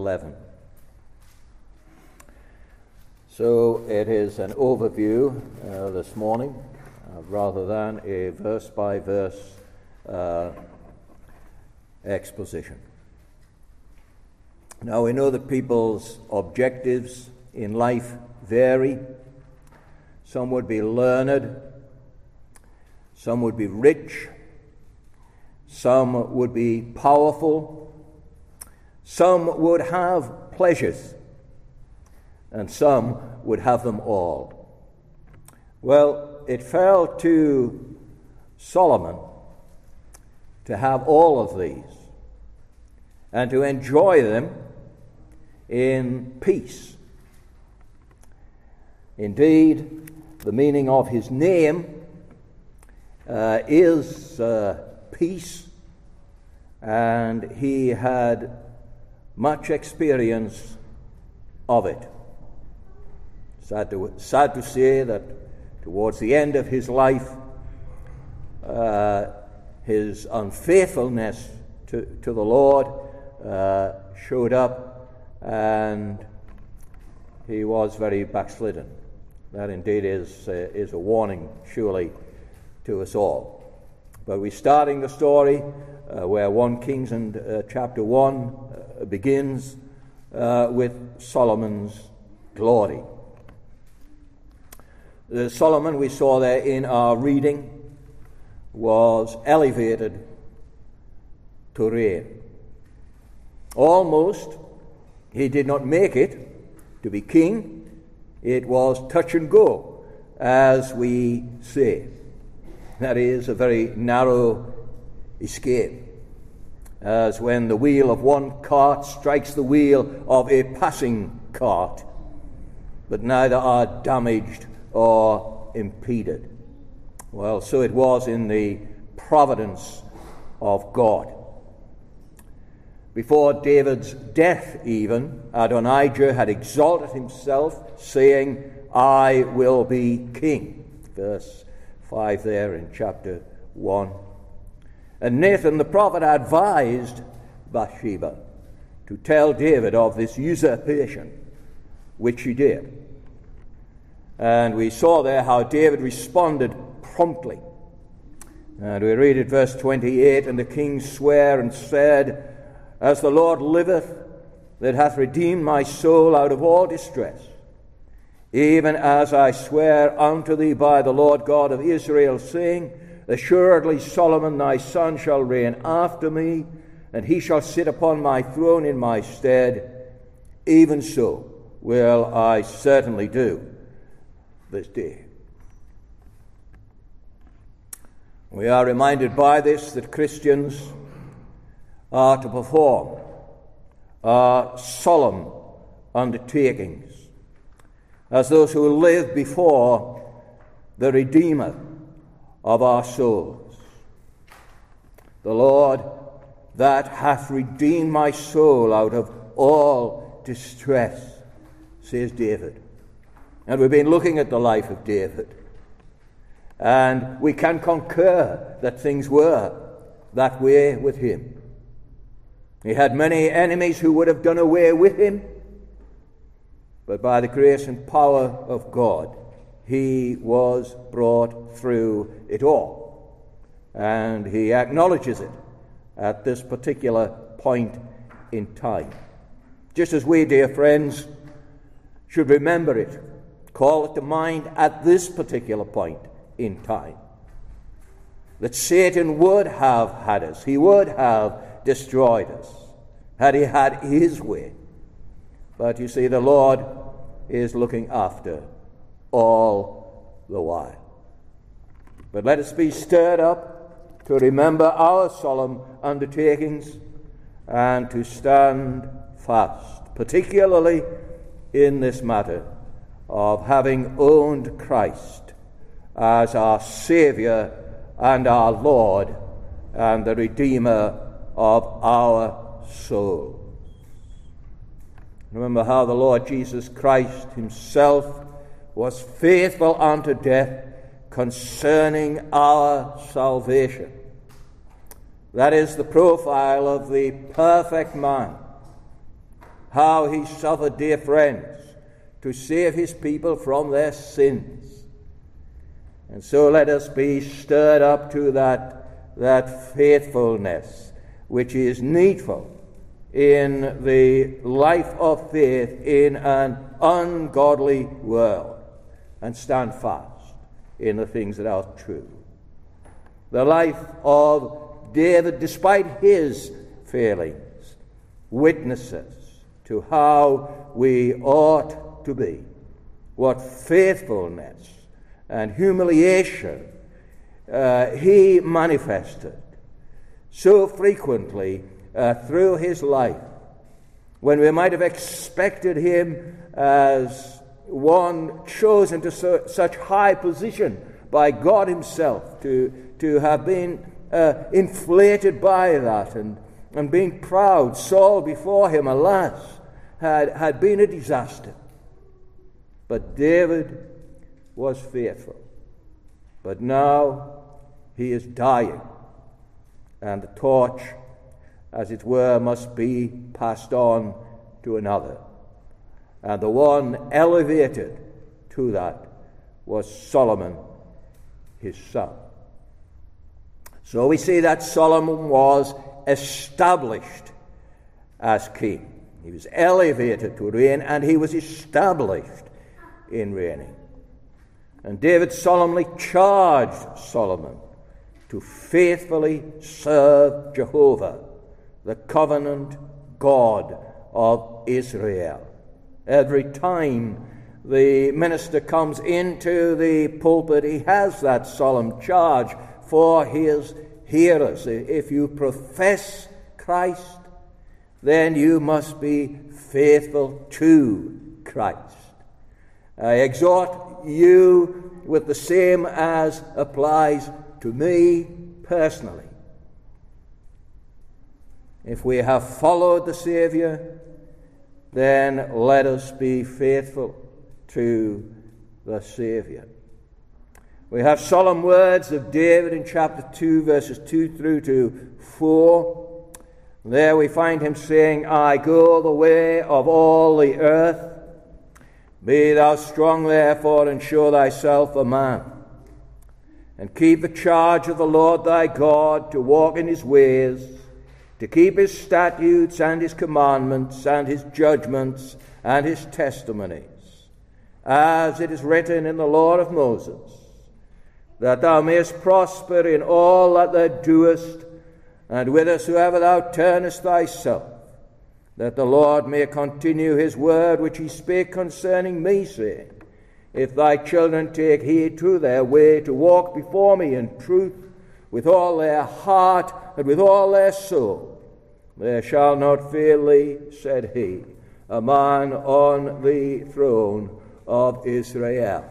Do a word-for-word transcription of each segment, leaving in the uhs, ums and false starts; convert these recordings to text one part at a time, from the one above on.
eleven. So it is an overview uh, this morning uh, rather than a verse-by-verse uh, exposition. Now we know that people's objectives in life vary. Some would be learned, some would be rich, some would be powerful, some would have pleasures, and some would have them all. Well, it fell to Solomon to have all of these and to enjoy them in peace. Indeed, the meaning of his name uh, is uh, peace, and he had much experience of it. Sad to, sad to say that towards the end of his life, uh, his unfaithfulness to, to the Lord uh, showed up, and he was very backslidden. That indeed is, uh, is a warning, surely, to us all. But we're starting the story uh, where First Kings and uh, chapter one uh, begins uh, with Solomon's glory. Uh, Solomon, we saw there in our reading, was elevated to reign. Almost, he did not make it to be king. It was touch and go, as we say. That is a very narrow escape, as when the wheel of one cart strikes the wheel of a passing cart, but neither are damaged or impeded. Well, so it was in the providence of God. Before David's death even, Adonijah had exalted himself, saying, I will be king. Verse five there in chapter one. And Nathan the prophet advised Bathsheba to tell David of this usurpation, which she did. And we saw there how David responded promptly. And we read at verse twenty-eight, and the king sware and said, As the Lord liveth, that hath redeemed my soul out of all distress, even as I swear unto thee by the Lord God of Israel, saying, Assuredly Solomon thy son shall reign after me, and he shall sit upon my throne in my stead. Even so will I certainly do this day. We are reminded by this that Christians are to perform uh, solemn undertakings as those who live before the Redeemer of our souls. The Lord that hath redeemed my soul out of all distress, says David. And we've been looking at the life of David, and we can concur that things were that way with him. He had many enemies who would have done away with him, but by the grace and power of God, he was brought through it all. And he acknowledges it at this particular point in time. Just as we, dear friends, should remember it, call it to mind at this particular point in time, that Satan would have had us, he would have destroyed us, had he had his way. But you see, the Lord is looking after all the while. But let us be stirred up to remember our solemn undertakings and to stand fast, particularly in this matter of having owned Christ as our Saviour and our Lord and the Redeemer of our souls. Remember how the Lord Jesus Christ himself was faithful unto death concerning our salvation. That is the profile of the perfect man, how he suffered, dear friends, to save his people from their sins. And so let us be stirred up to that, that faithfulness which is needful in the life of faith in an ungodly world, and stand fast in the things that are true. The life of David, despite his failings, witnesses to how we ought to be, what faithfulness and humiliation uh, he manifested so frequently uh, through his life, when we might have expected him as one chosen to so, such high position by God himself to, to have been uh, inflated by that and, and being proud. Saul before him, alas, had, had been a disaster. But David was faithful. But now he is dying, and the torch, as it were, must be passed on to another. And the one elevated to that was Solomon, his son. So we see that Solomon was established as king. He was elevated to reign, and he was established in reigning. And David solemnly charged Solomon to faithfully serve Jehovah, the covenant God of Israel. Every time the minister comes into the pulpit, he has that solemn charge for his hearers. If you profess Christ, then you must be faithful to Christ. I exhort you with the same as applies to me personally. If we have followed the Savior, then let us be faithful to the Savior. We have solemn words of David in chapter two, verses two through to four. There we find him saying, I go the way of all the earth. Be thou strong therefore, and show thyself a man. And keep the charge of the Lord thy God, to walk in his ways, to keep his statutes and his commandments and his judgments and his testimonies, as it is written in the law of Moses, that thou mayest prosper in all that thou doest, and whithersoever thou turnest thyself, that the Lord may continue his word which he spake concerning me, saying, If thy children take heed to their way, to walk before me in truth, with all their heart and with all their soul, there shall not fail thee, said he, a man on the throne of Israel.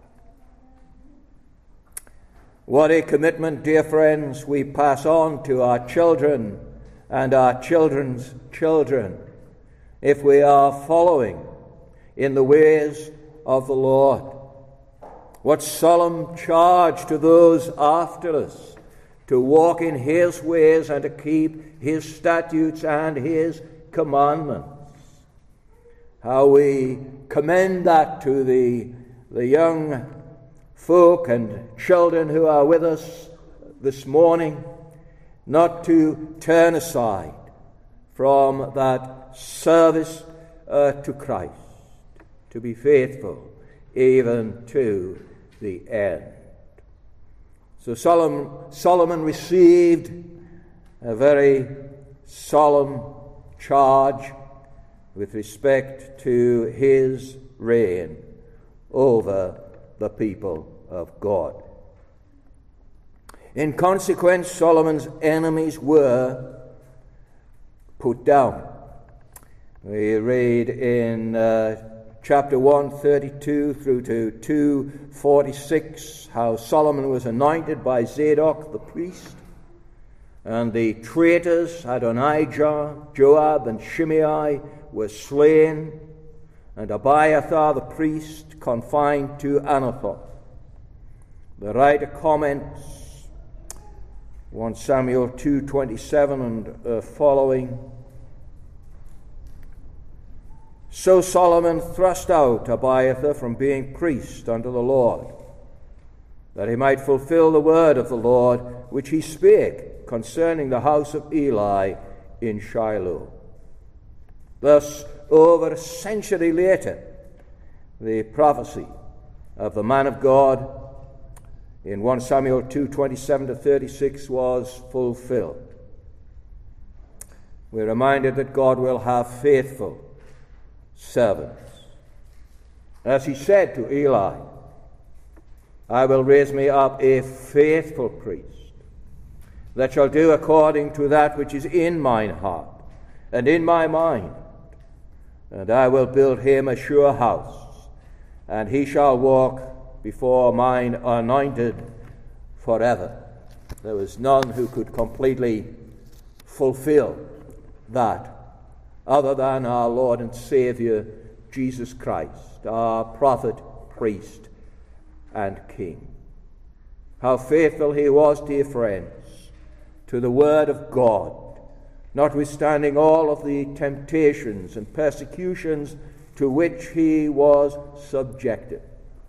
What a commitment, dear friends, we pass on to our children and our children's children if we are following in the ways of the Lord. What solemn charge to those after us to walk in his ways and to keep his statutes and his commandments. How we commend that to the, the young folk and children who are with us this morning, not to turn aside from that service uh, to Christ, to be faithful even to the end. So Solomon, Solomon received a very solemn charge with respect to his reign over the people of God. In consequence, Solomon's enemies were put down. We read in uh, chapter one thirty-two through to two forty-six how Solomon was anointed by Zadok the priest, and the traitors Adonijah, Joab, and Shimei were slain, and Abiathar the priest confined to Anathoth. The writer comments, First Samuel two twenty-seven and uh, following, So Solomon thrust out Abiathar from being priest unto the Lord, that he might fulfill the word of the Lord which he spake concerning the house of Eli in Shiloh. Thus, over a century later, the prophecy of the man of God in First Samuel two, twenty-seven to thirty-six was fulfilled. We're reminded that God will have faithful servants. As he said to Eli, I will raise me up a faithful priest that shall do according to that which is in mine heart and in my mind. And I will build him a sure house, and he shall walk before mine anointed forever. There was none who could completely fulfill that other than our Lord and Savior Jesus Christ, our prophet, priest, and king. How faithful he was, dear friends, to the word of God, notwithstanding all of the temptations and persecutions to which he was subjected.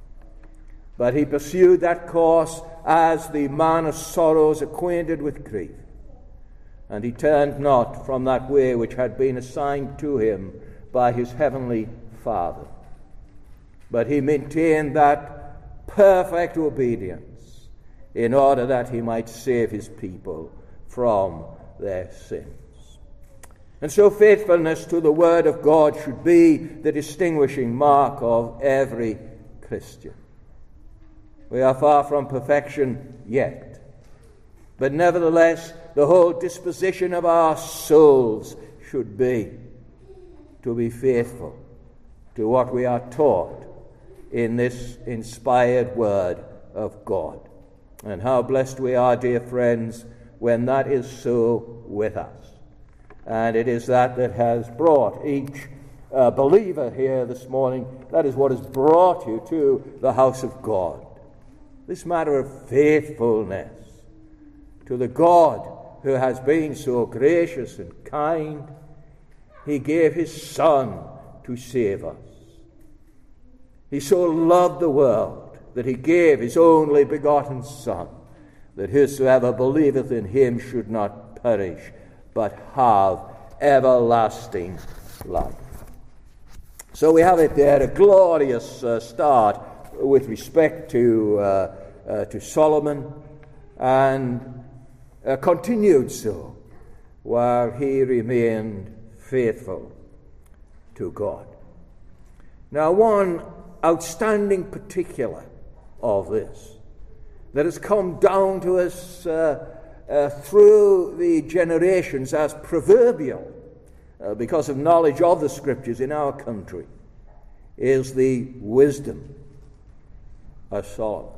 But he pursued that course as the man of sorrows, acquainted with grief. And he turned not from that way which had been assigned to him by his heavenly Father. But he maintained that perfect obedience in order that he might save his people from their sins. And so faithfulness to the word of God should be the distinguishing mark of every Christian. We are far from perfection yet, but nevertheless the whole disposition of our souls should be to be faithful to what we are taught in this inspired word of God. And how blessed we are, dear friends, when that is so with us. And it is that that has brought each uh, believer here this morning, that is what has brought you to the house of God. This matter of faithfulness to the God who has been so gracious and kind. He gave his Son to save us. He so loved the world that he gave his only begotten Son, that whosoever believeth in him should not perish, but have everlasting life. So we have it there, a glorious uh, start with respect to uh, uh, to Solomon, and uh, continued so while he remained faithful to God. Now, one outstanding particular of this that has come down to us uh, uh, through the generations as proverbial uh, because of knowledge of the Scriptures in our country is the wisdom of Solomon.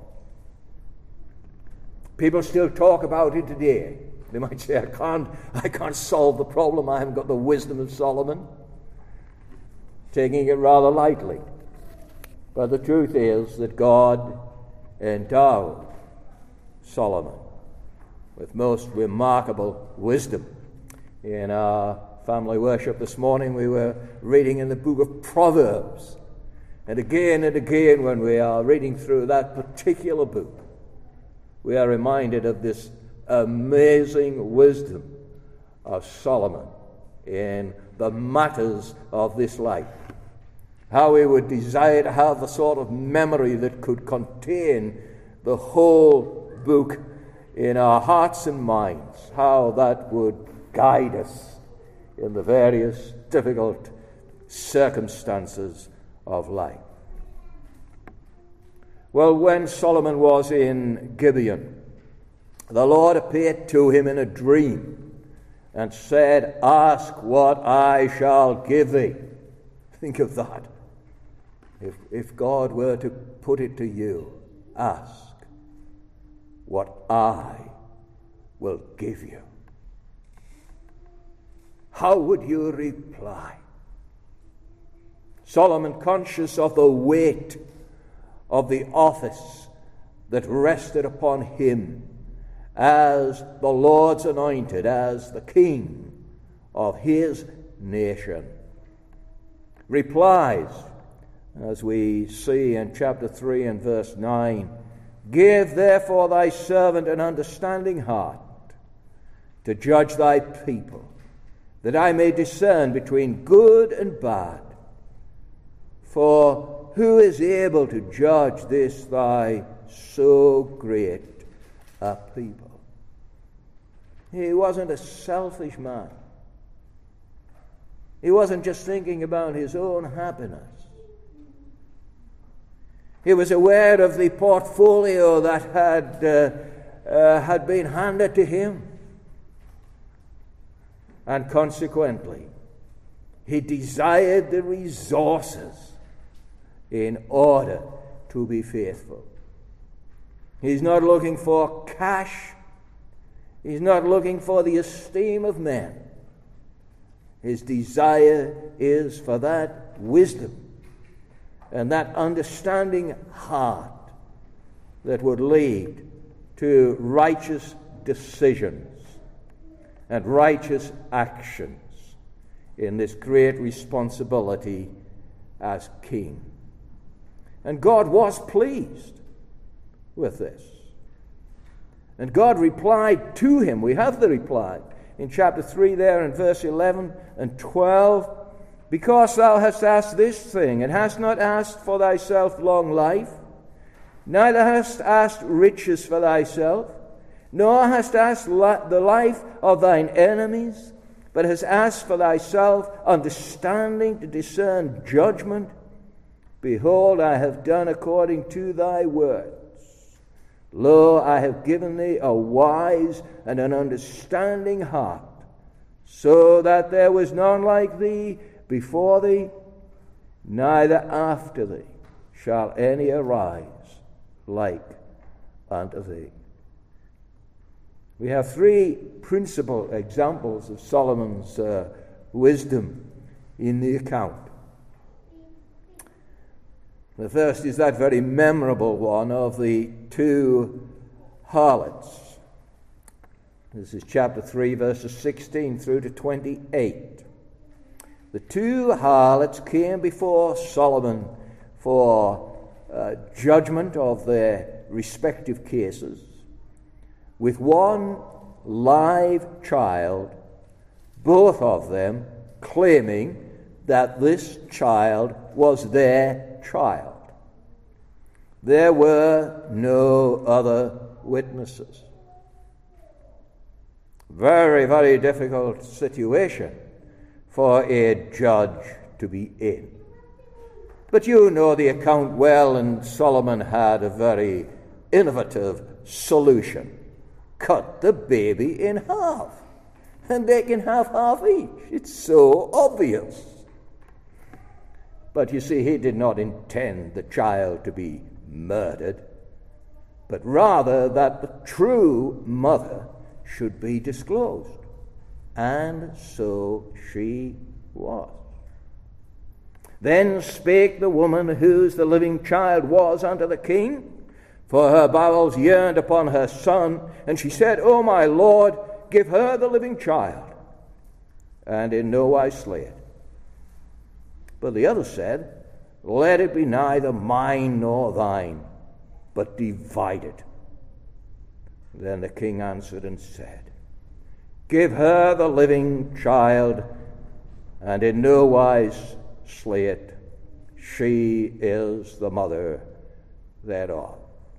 People still talk about it today. They might say, I can't, I can't solve the problem. I haven't got the wisdom of Solomon. Taking it rather lightly. But the truth is that God endowed Solomon with most remarkable wisdom. In our family worship this morning, we were reading in the book of Proverbs. And again and again, when we are reading through that particular book, we are reminded of this amazing wisdom of Solomon in the matters of this life. How we would desire to have the sort of memory that could contain the whole book in our hearts and minds. How that would guide us in the various difficult circumstances of life. Well, when Solomon was in Gibeon, the Lord appeared to him in a dream and said, Ask what I shall give thee. Think of that. If, if God were to put it to you, ask what I will give you. How would you reply? Solomon, conscious of the weight of the office that rested upon him as the Lord's anointed, as the king of his nation, replies, as we see in chapter three and verse nine, "Give therefore thy servant an understanding heart to judge thy people, that I may discern between good and bad. For who is able to judge this thy so great a people?" He wasn't a selfish man. He wasn't just thinking about his own happiness. He was aware of the portfolio that had, uh, uh, had been handed to him. And consequently, he desired the resources in order to be faithful. He's not looking for cash. He's not looking for the esteem of men. His desire is for that wisdom and that understanding heart that would lead to righteous decisions and righteous actions in this great responsibility as king. And God was pleased with this. And God replied to him. We have the reply in chapter three there in verse eleven and twelve. "Because thou hast asked this thing, and hast not asked for thyself long life, neither hast asked riches for thyself, nor hast asked li- the life of thine enemies, but hast asked for thyself understanding to discern judgment, behold, I have done according to thy words. Lo, I have given thee a wise and an understanding heart, so that there was none like thee before thee, neither after thee shall any arise like unto thee." We have three principal examples of Solomon's uh, wisdom in the account. The first is that very memorable one of the two harlots. This is chapter three, verses sixteen through to twenty-eight. The two harlots came before Solomon for uh, judgment of their respective cases, with one live child, both of them claiming that this child was their child. There were no other witnesses. Very, very difficult situation for a judge to be in. But you know the account well, and Solomon had a very innovative solution. Cut the baby in half, and they can have half each. It's so obvious. But you see, he did not intend the child to be murdered, but rather that the true mother should be disclosed. And so she was. Then spake the woman whose the living child was unto the king, for her bowels yearned upon her son, and she said, O my lord, give her the living child, and in no wise slay it. But the other said, Let it be neither mine nor thine, but divided. Then the king answered and said, Give her the living child, and in no wise slay it. She is the mother thereof.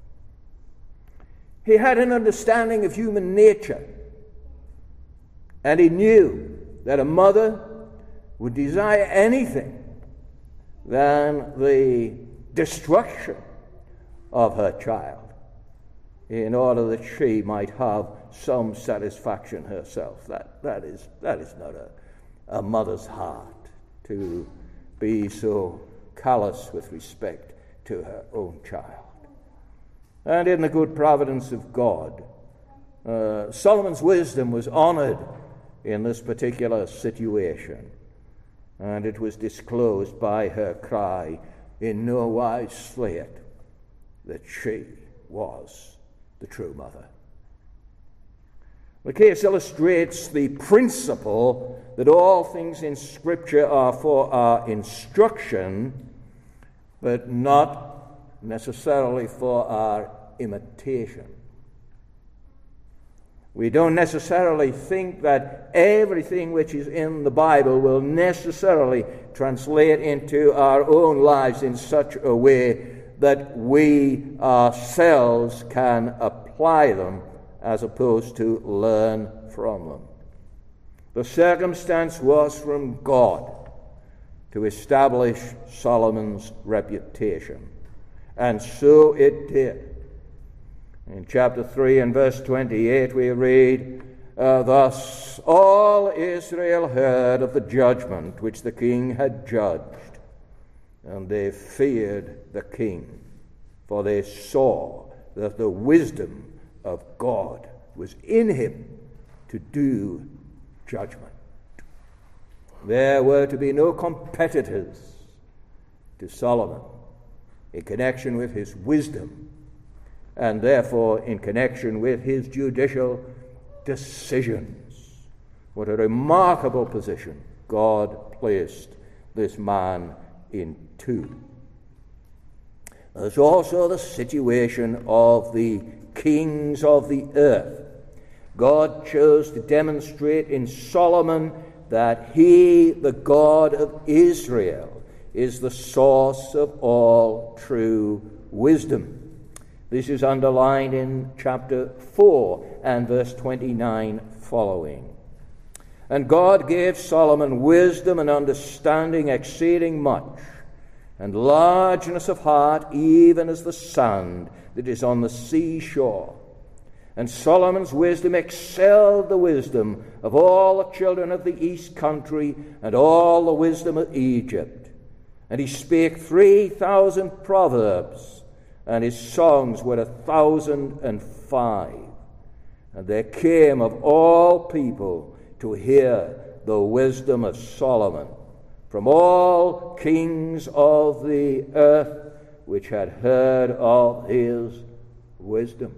He had an understanding of human nature, and he knew that a mother would desire anything than the destruction of her child in order that she might have some satisfaction herself. That, that, is, that is not a, a mother's heart, to be so callous with respect to her own child. And in the good providence of God, uh, Solomon's wisdom was honored in this particular situation, and it was disclosed by her cry, In no wise slay it, that she was the true mother. The case illustrates the principle that all things in Scripture are for our instruction, but not necessarily for our imitation. We don't necessarily think that everything which is in the Bible will necessarily translate into our own lives in such a way that we ourselves can apply them as opposed to learn from them. The circumstance was from God to establish Solomon's reputation, and so it did. In chapter three and verse twenty-eight we read, uh, Thus all Israel heard of the judgment which the king had judged, and they feared the king, for they saw that the wisdom of God was in him to do judgment. There were to be no competitors to Solomon in connection with his wisdom, and therefore in connection with his judicial decisions. What a remarkable position God placed this man into. There's also the situation of the kings of the earth. God chose to demonstrate in Solomon that he, the God of Israel, is the source of all true wisdom. This is underlined in chapter four and verse twenty-nine following. And God gave Solomon wisdom and understanding exceeding much, and largeness of heart even as the sand that is on the seashore. And Solomon's wisdom excelled the wisdom of all the children of the east country and all the wisdom of Egypt. And he spake three thousand proverbs, and his songs were a thousand and five. And there came of all people to hear the wisdom of Solomon, from all kings of the earth which had heard of his wisdom.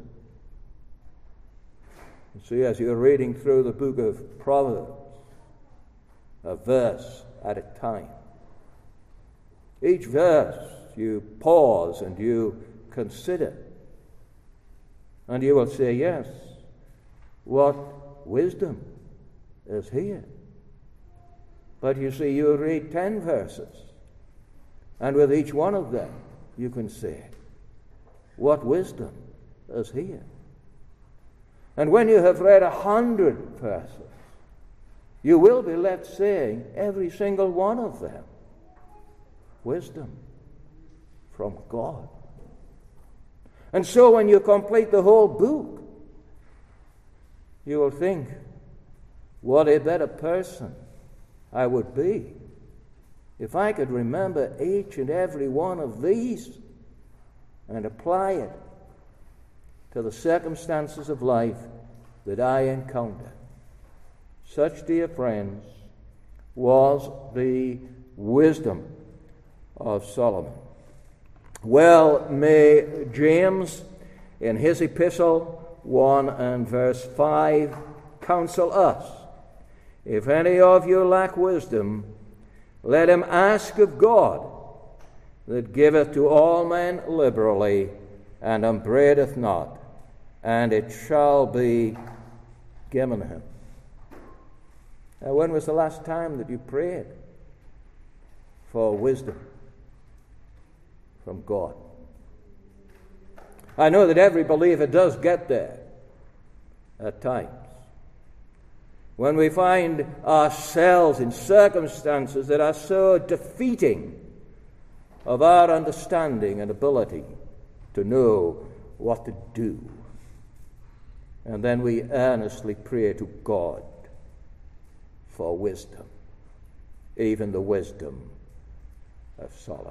You see, as you're reading through the book of Proverbs, a verse at a time, each verse you pause and you consider, and you will say, yes, what wisdom is here. But you see, you read ten verses, and with each one of them you can say, what wisdom is here. And when you have read a hundred verses, you will be left saying, every single one of them, wisdom from God. And so when you complete the whole book, you will think, what a better person I would be if I could remember each and every one of these and apply it to the circumstances of life that I encounter. Such, dear friends, was the wisdom of Solomon. Well, may James, in his epistle one and verse five, counsel us, if any of you lack wisdom, let him ask of God, that giveth to all men liberally, and upbraideth not, and it shall be given him. Now, when was the last time that you prayed for wisdom from God? I know that every believer does get there at times. When we find ourselves in circumstances that are so defeating of our understanding and ability to know what to do. And then we earnestly pray to God for wisdom, even the wisdom of Solomon.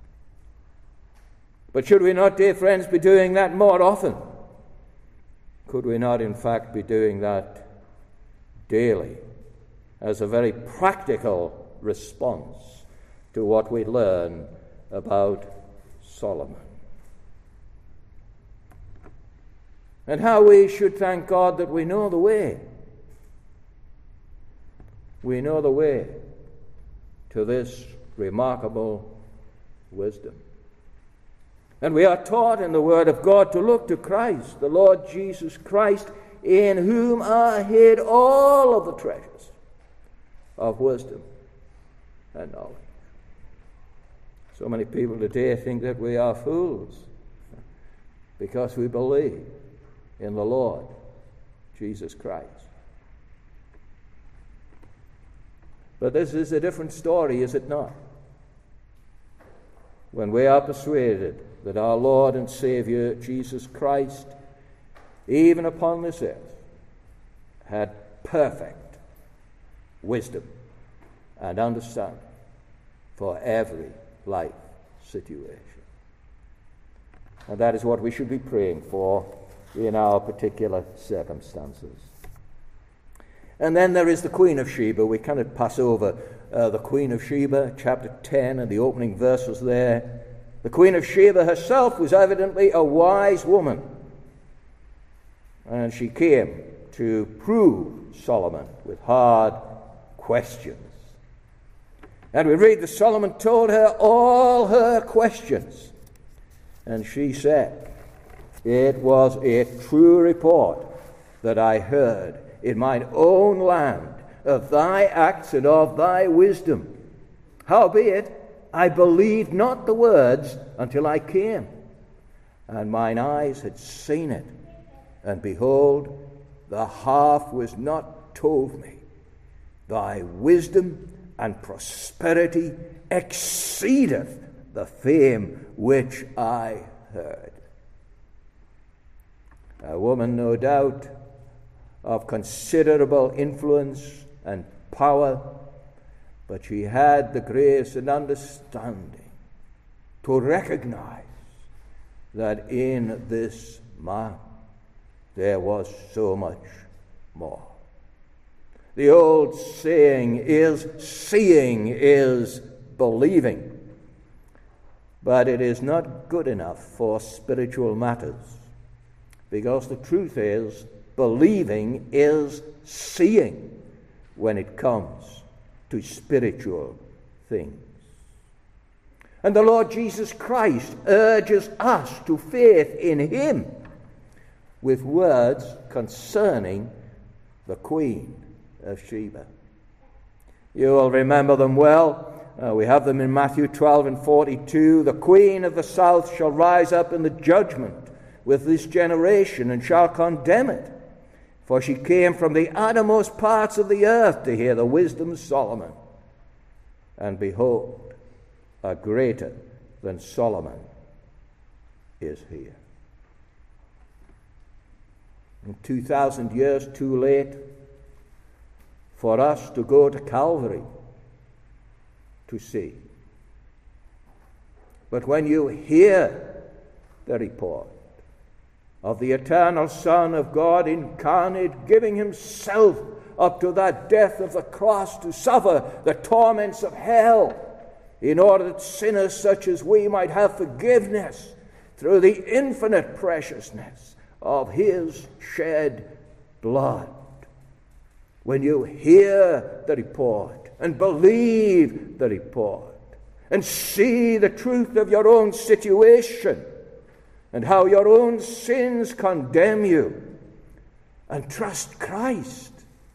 But should we not, dear friends, be doing that more often? Could we not, in fact, be doing that daily as a very practical response to what we learn about Solomon? and how we should thank God that we know the way. We know the way to this remarkable wisdom. And we are taught in the Word of God to look to Christ, the Lord Jesus Christ, in whom are hid all of the treasures of wisdom and knowledge. So many people today think that we are fools because we believe in the Lord Jesus Christ. But this is a different story, is it not? When we are persuaded that our Lord and Savior Jesus Christ, even upon this earth, had perfect wisdom and understanding for every life situation. And that is what we should be praying for in our particular circumstances. And then there is the Queen of Sheba. We cannot pass over uh, the Queen of Sheba, chapter ten, and the opening verses there. The Queen of Sheba herself was evidently a wise woman, and she came to prove Solomon with hard questions. And we read that Solomon told her all her questions, and she said, "It was a true report that I heard in mine own land of thy acts and of thy wisdom. Howbeit, I believed not the words until I came, and mine eyes had seen it, and behold, the half was not told me. Thy wisdom and prosperity exceedeth the fame which I heard." A woman, no doubt, of considerable influence and power, but she had the grace and understanding to recognize that in this man there was so much more. The old saying is, seeing is believing, but it is not good enough for spiritual matters, because the truth is, believing is seeing when it comes to spiritual things. And the Lord Jesus Christ urges us to faith in him with words concerning the Queen of Sheba. You will remember them well. Uh, we have them in Matthew twelve and forty-two. "The Queen of the south shall rise up in the judgment with this generation and shall condemn it. For she came from the uttermost parts of the earth to hear the wisdom of Solomon. And behold, a greater than Solomon is here." And two thousand years too late for us to go to Calvary to see. But when you hear the report of the eternal Son of God incarnate, giving himself up to that death of the cross to suffer the torments of hell, in order that sinners such as we might have forgiveness through the infinite preciousness of his shed blood. When you hear the report and believe the report and see the truth of your own situation and how your own sins condemn you, and trust Christ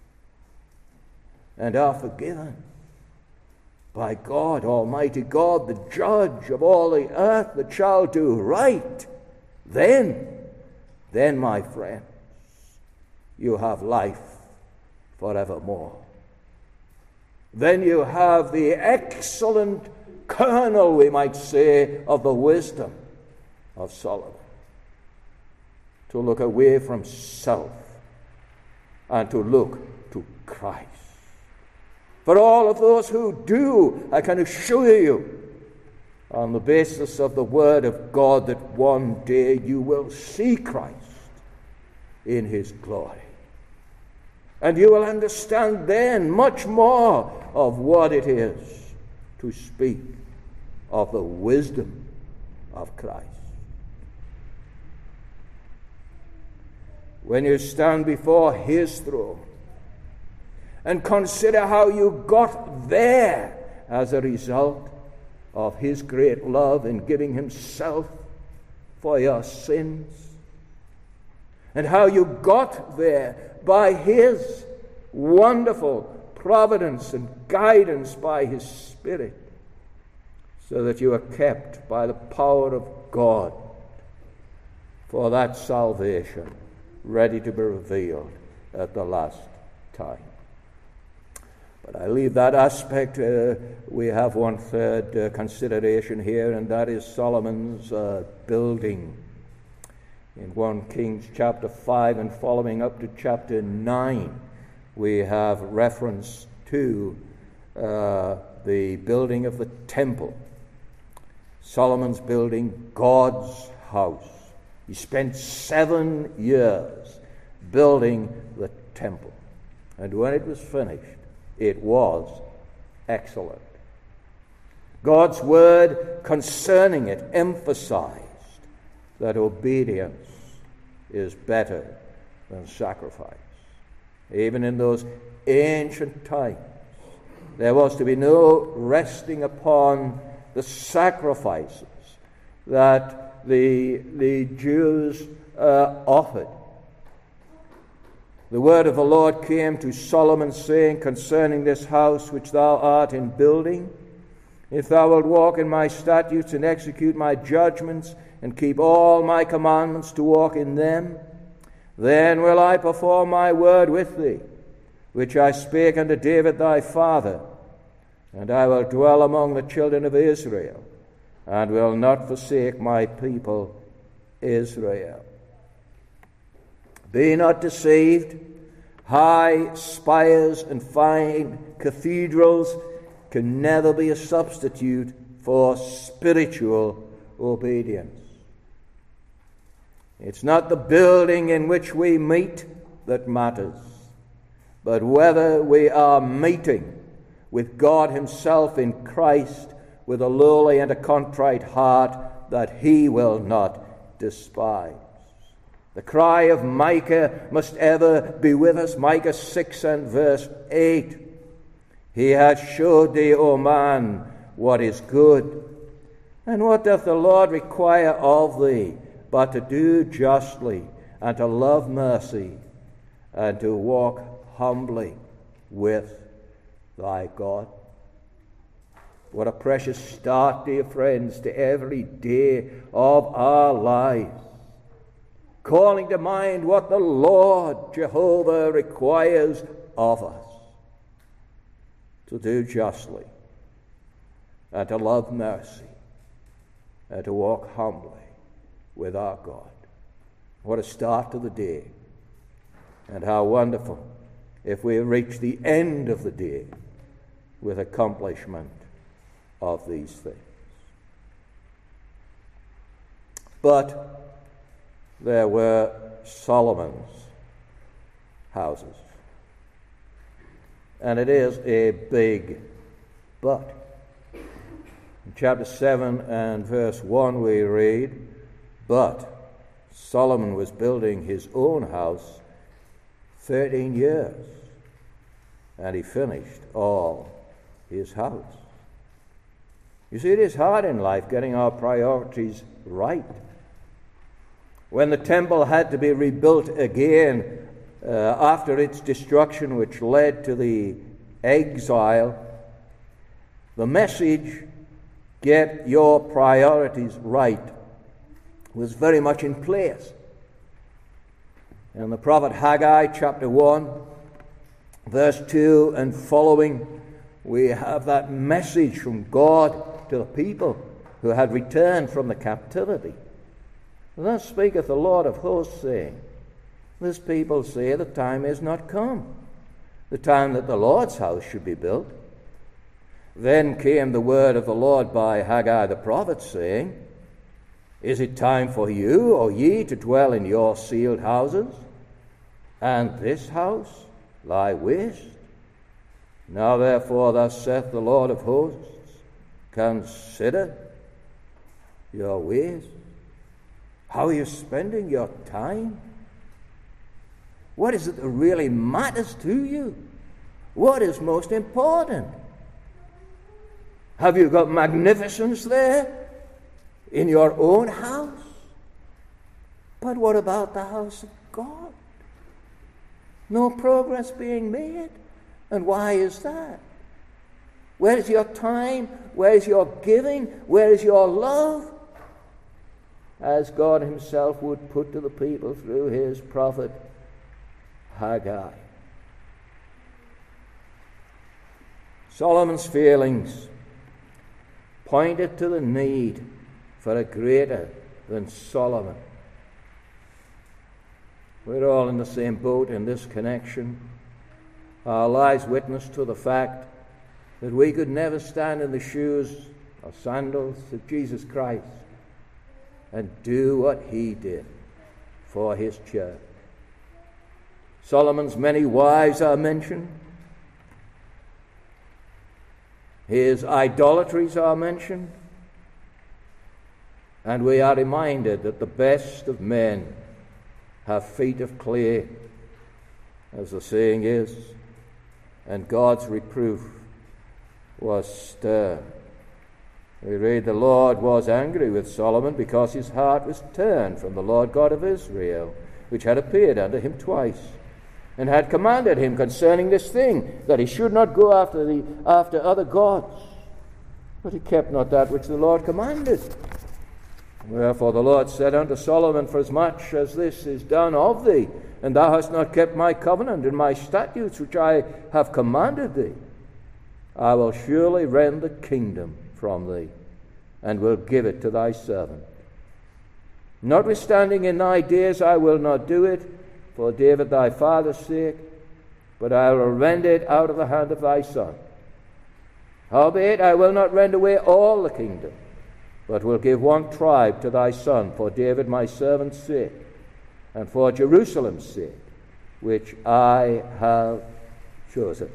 and are forgiven by God, Almighty God, the judge of all the earth that shall do right, then, then, my friends, you have life forevermore. Then you have the excellent kernel, we might say, of the wisdom of Solomon, to look away from self and to look to Christ. For all of those who do, I can assure you, on the basis of the Word of God, that one day you will see Christ in his glory. And you will understand then much more of what it is to speak of the wisdom of Christ. when you stand before his throne. And consider how you got there as a result of his great love in giving himself for your sins. And how you got there by his wonderful providence and guidance by his Spirit, so that you are kept by the power of God for that salvation ready to be revealed at the last time. But I leave that aspect. Uh, we have one third uh, consideration here, and that is Solomon's uh, building. In First Kings chapter five and following up to chapter nine, we have reference to uh, the building of the temple. Solomon's building God's house. He spent seven years building the temple. And when it was finished, it was excellent. God's word concerning it emphasized that obedience is better than sacrifice. Even in those ancient times, there was to be no resting upon the sacrifices that the, the Jews uh, offered. The word of the Lord came to Solomon, saying, concerning this house which thou art in building, if thou wilt walk in my statutes and execute my judgments, and keep all my commandments to walk in them, then will I perform my word with thee, which I spake unto David thy father, and I will dwell among the children of Israel, and will not forsake my people Israel. Be not deceived. High spires and fine cathedrals can never be a substitute for spiritual obedience. It's not the building in which we meet that matters, but whether we are meeting with God himself in Christ with a lowly and a contrite heart that he will not despise. The cry of Micah must ever be with us. Micah six and verse eight. He hath showed thee, O man, what is good. And what doth the Lord require of thee, but to do justly, and to love mercy, and to walk humbly with thy God? What a precious start, dear friends, to every day of our lives. Calling to mind what the Lord Jehovah requires of us. To do justly, and to love mercy, and to walk humbly with our God. What a start to the day. And how wonderful if we reach the end of the day with accomplishment of these things. But there were Solomon's houses. And it is a big but. In chapter seven and verse one we read, but Solomon was building his own house thirteen years, and he finished all his house. You see, it is hard in life getting our priorities right. When the temple had to be rebuilt again uh, after its destruction, which led to the exile, the message, get your priorities right, was very much in place. In the prophet Haggai, chapter one, verse two and following, we have that message from God to the people who had returned from the captivity. Thus speaketh the Lord of hosts, saying, this people say the time is not come, the time that the Lord's house should be built. Then came the word of the Lord by Haggai the prophet, saying, is it time for you, O ye, to dwell in your sealed houses, and this house lie waste? Now therefore, thus saith the Lord of hosts, consider your ways. How are you spending your time? What is it that really matters to you? What is most important? Have you got magnificence there in your own house? But what about the house of God? No progress being made. And why is that? Where is your time? Where is your giving? Where is your love? As God himself would put to the people through his prophet Haggai. Solomon's feelings pointed to the need for a greater than Solomon. We're all in the same boat in this connection. Our lives witness to the fact that we could never stand in the shoes or sandals of Jesus Christ and do what he did for his church. Solomon's many wives are mentioned. His idolatries are mentioned. And we are reminded that the best of men have feet of clay, as the saying is, and God's reproof was stern. We read, the Lord was angry with Solomon because his heart was turned from the Lord God of Israel, which had appeared unto him twice, and had commanded him concerning this thing, that he should not go after the after other gods. But he kept not that which the Lord commanded. Wherefore the Lord said unto Solomon, forasmuch as this is done of thee, and thou hast not kept my covenant and my statutes which I have commanded thee, I will surely rend the kingdom from thee, and will give it to thy servant. Notwithstanding in thy days I will not do it, for David thy father's sake, but I will rend it out of the hand of thy son. Howbeit I will not rend away all the kingdom, but will give one tribe to thy son, for David my servant's sake, and for Jerusalem's sake, which I have chosen.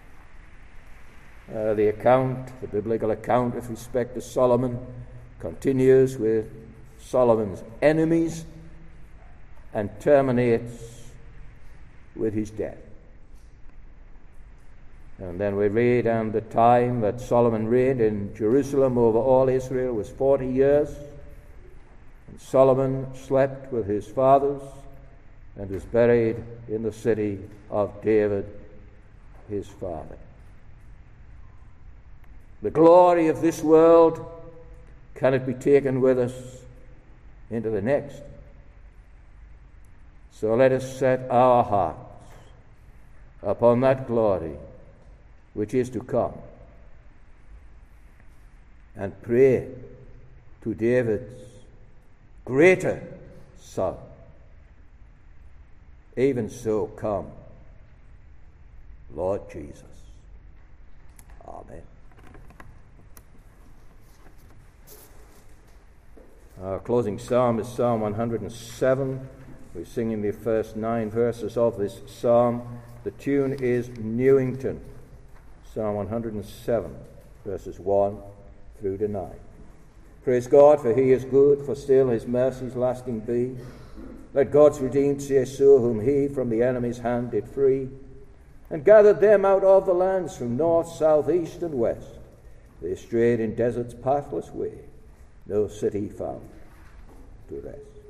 Uh, the account, the biblical account with respect to Solomon, continues with Solomon's enemies and terminates with his death. And then we read, and the time that Solomon reigned in Jerusalem over all Israel was forty years. And Solomon slept with his fathers and was buried in the city of David, his father. The glory of this world cannot be taken with us into the next. So let us set our hearts upon that glory which is to come, and pray to David's greater son, even so come, Lord Jesus. Amen. Our closing psalm is Psalm one hundred seven. We're singing the first nine verses of this psalm. The tune is Newington. Psalm one hundred seven, verses one through to nine. Praise God, for he is good, for still his mercies lasting be. Let God's redeemed say so, whom he from the enemy's hand did free, and gathered them out of the lands from north, south, east, and west. They strayed in desert's pathless way, no city found to rest.